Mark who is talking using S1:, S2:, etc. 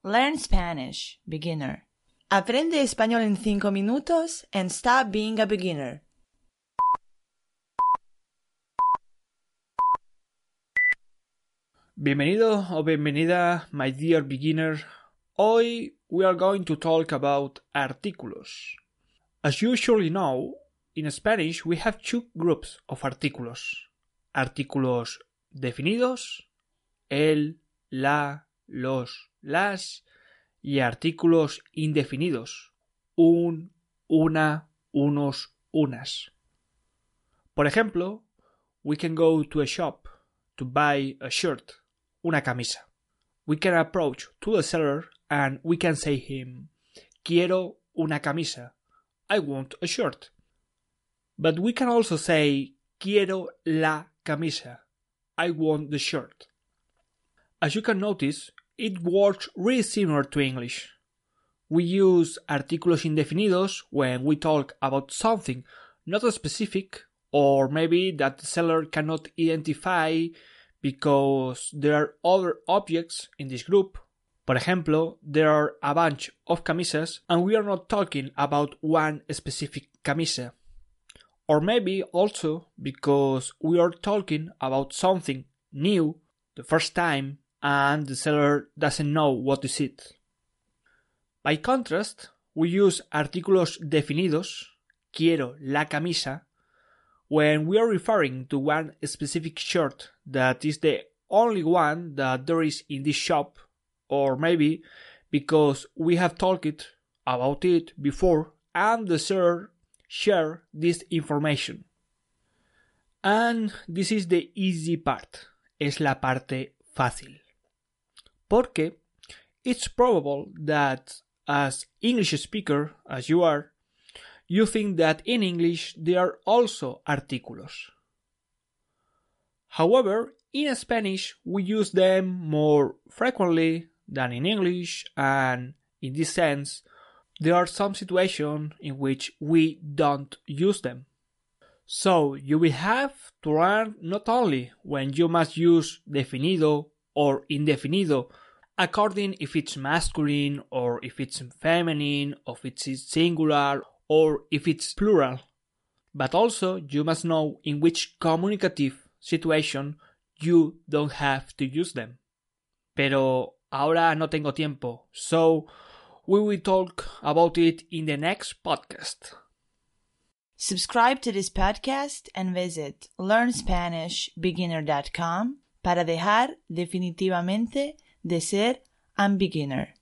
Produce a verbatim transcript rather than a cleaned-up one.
S1: Learn Spanish, beginner. Aprende español en cinco minutos and stop being a beginner.
S2: Bienvenido o bienvenida, my dear beginner. Hoy we are going to talk about artículos. As you surely know, in Spanish we have two groups of artículos. Artículos definidos, el, la, los, las, y artículos indefinidos, un, una, unos, unas. Por ejemplo, we can go to a shop to buy a shirt, una camisa. We can approach to the seller and we can say him, quiero una camisa, I want a shirt. But we can also say, quiero la camisa, I want the shirt. As you can notice, it works really similar to English. We use artículos indefinidos when we talk about something not specific or maybe that the seller cannot identify because there are other objects in this group. Por ejemplo, there are a bunch of camisas and we are not talking about one specific camisa. Or maybe also because we are talking about something new the first time and the seller doesn't know what is it. By contrast, we use artículos definidos, quiero la camisa, when we are referring to one specific shirt that is the only one that there is in this shop, or maybe because we have talked about it before and the seller shared this information. And this is the easy part, es la parte fácil. Porque it's probable that as English speaker, as you are, you think that in English there are also artículos. However, in Spanish we use them more frequently than in English, and in this sense, there are some situations in which we don't use them. So you will have to learn not only when you must use definido or indefinido according if it's masculine or if it's feminine or if it's singular or if it's plural, but also you must know in which communicative situation you don't have to use them. Pero ahora no tengo tiempo, so we will talk about it in the next podcast.
S1: Subscribe to this podcast and visit learn spanish beginner dot com para dejar definitivamente de ser un beginner.